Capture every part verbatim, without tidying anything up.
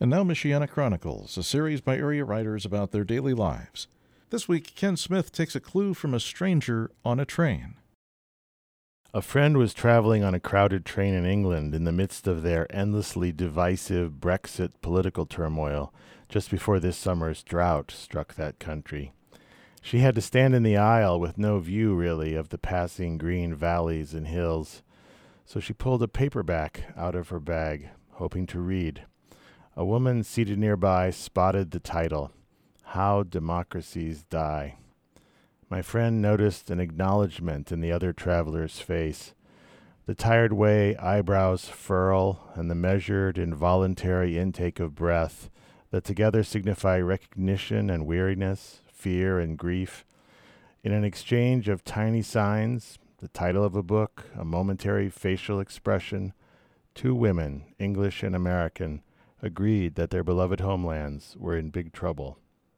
And now Michiana Chronicles, a series by area writers about their daily lives. This week, Ken Smith takes a clue from a stranger on a train. A friend was traveling on a crowded train in England in the midst of their endlessly divisive Brexit political turmoil just before this summer's drought struck that country. She had to stand in the aisle with no view, really, of the passing green valleys and hills, so she pulled a paperback out of her bag, hoping to read. A woman seated nearby spotted the title, How Democracies Die. My friend noticed an acknowledgement in the other traveler's face. The tired way eyebrows furl and the measured, involuntary intake of breath that together signify recognition and weariness, fear and grief. In an exchange of tiny signs, the title of a book, a momentary facial expression, two women, English and American, agreed that their beloved homelands were in big trouble.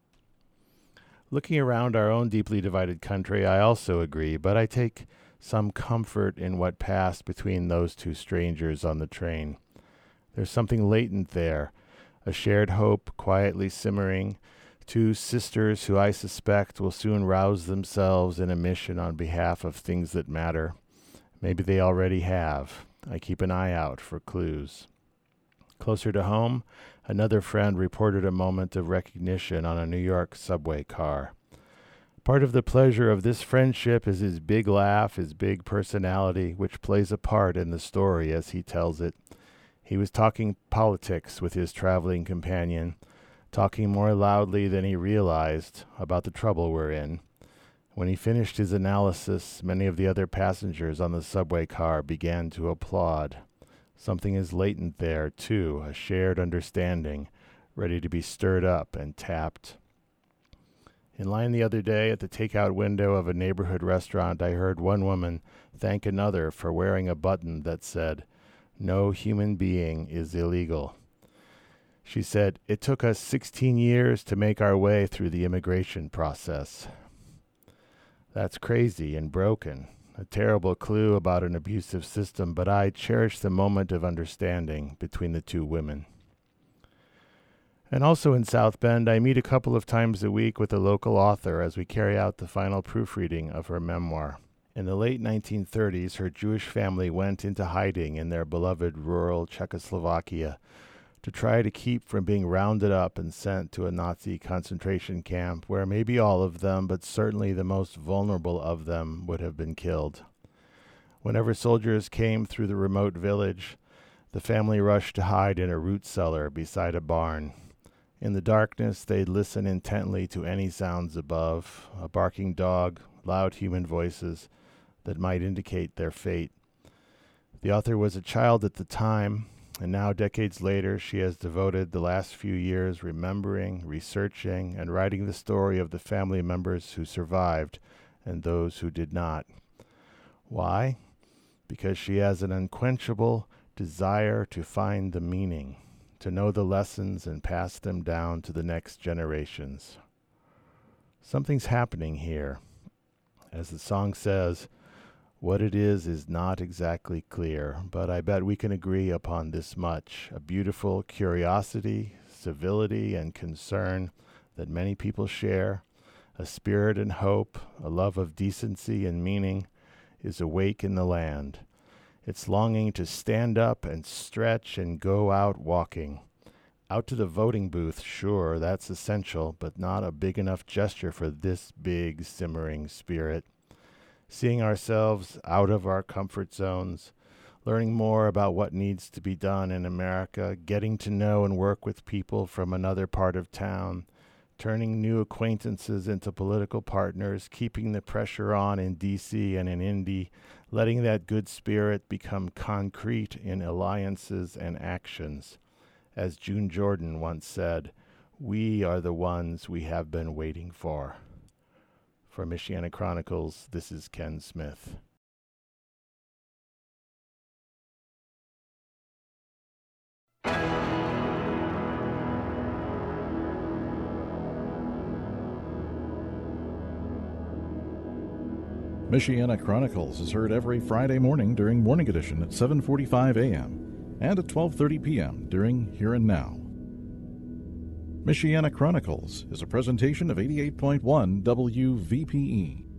Looking around our own deeply divided country, I also agree, but I take some comfort in what passed between those two strangers on the train. There's something latent there, a shared hope quietly simmering, two sisters who I suspect will soon rouse themselves in a mission on behalf of things that matter. Maybe they already have. I keep an eye out for clues. Closer to home, another friend reported a moment of recognition on a New York subway car. Part of the pleasure of this friendship is his big laugh, his big personality, which plays a part in the story as he tells it. He was talking politics with his traveling companion, talking more loudly than he realized about the trouble we're in. When he finished his analysis, many of the other passengers on the subway car began to applaud. Something is latent there, too, a shared understanding, ready to be stirred up and tapped. In line the other day at the takeout window of a neighborhood restaurant, I heard one woman thank another for wearing a button that said, "No human being is illegal." She said, "It took us sixteen years to make our way through the immigration process." That's crazy and broken. A terrible clue about an abusive system, but I cherish the moment of understanding between the two women. And also in South Bend, I meet a couple of times a week with a local author as we carry out the final proofreading of her memoir. In the late nineteen thirties, her Jewish family went into hiding in their beloved rural Czechoslovakia to try to keep from being rounded up and sent to a Nazi concentration camp where maybe all of them, but certainly the most vulnerable of them, would have been killed. Whenever soldiers came through the remote village, the family rushed to hide in a root cellar beside a barn. In the darkness, they'd listen intently to any sounds above, a barking dog, loud human voices that might indicate their fate. The author was a child at the time, and now, decades later, she has devoted the last few years remembering, researching, and writing the story of the family members who survived and those who did not. Why? Because she has an unquenchable desire to find the meaning, to know the lessons and pass them down to the next generations. Something's happening here. As the song says, what it is is not exactly clear, but I bet we can agree upon this much, a beautiful curiosity, civility, and concern that many people share, a spirit and hope, a love of decency and meaning, is awake in the land. It's longing to stand up and stretch and go out walking. Out to the voting booth, sure, that's essential, but not a big enough gesture for this big, simmering spirit. Seeing ourselves out of our comfort zones, learning more about what needs to be done in America, getting to know and work with people from another part of town, turning new acquaintances into political partners, keeping the pressure on in D C and in Indy, letting that good spirit become concrete in alliances and actions. As June Jordan once said, we are the ones we have been waiting for. For Michiana Chronicles, this is Ken Smith. Michiana Chronicles is heard every Friday morning during Morning Edition at seven forty-five a.m. and at twelve thirty p.m. during Here and Now. Michiana Chronicles is a presentation of eighty-eight point one W V P E.